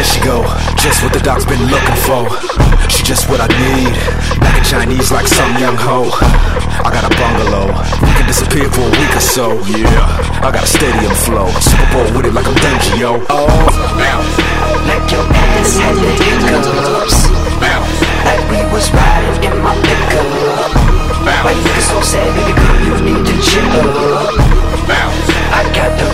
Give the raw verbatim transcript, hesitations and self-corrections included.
There she go, just what the doc's been looking for. She just what I need, back in Chinese like some young hoe. I got a bungalow, we can disappear for a week or so. Yeah, I got a stadium flow, Super Bowl with it like I'm Dungy, yo. Oh, bounce. Like your ass had the hiccups, like we was riding in my pickup. Why you looking so sad, baby girl, you need to chill up. I got the